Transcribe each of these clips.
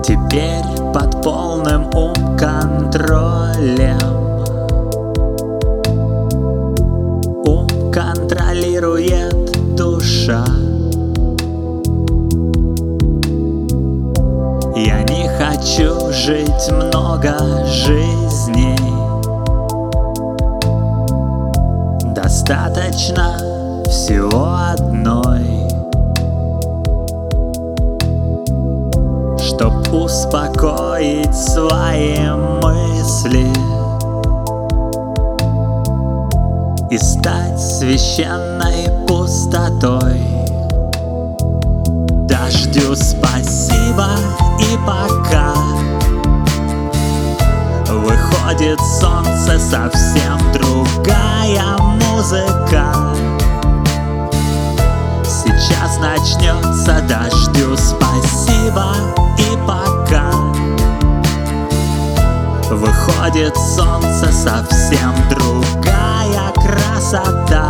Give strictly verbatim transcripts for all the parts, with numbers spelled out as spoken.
Теперь под полным ум-контролем. Ум контролирует душа. Я не хочу жить много жизней. Достаточно всего одной, чтоб успокоить свои мысли и стать священной пустотой. Дождю спасибо и пока. Выходит солнце, совсем другая музыка. Сейчас начнется, дождю спасибо и пока. Выходит солнце, совсем другая красота.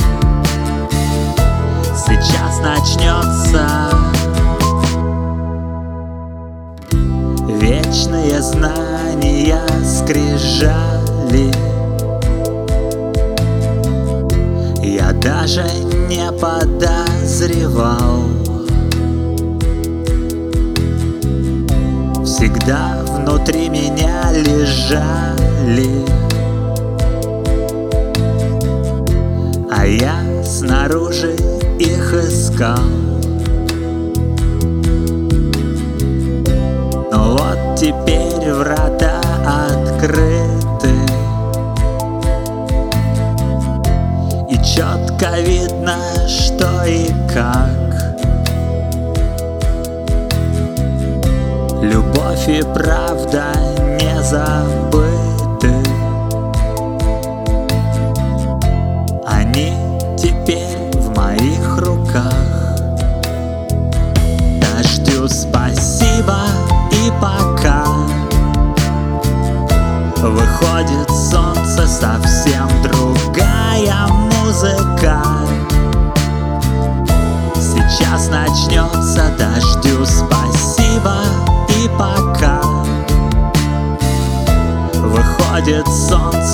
Сейчас начнется. Вечные знания скрижали. Я даже не подозревал. Всегда внутри меня лежали, а я снаружи их искал. Но вот теперь врата открыты, и четко видно, что и как. Любовь и правда не забыты. Они теперь в моих руках. Дождю спасибо и пока. Выходит солнце, совсем другая музыка. Сейчас начнется, дождю спасибо и пока. Выходит солнце,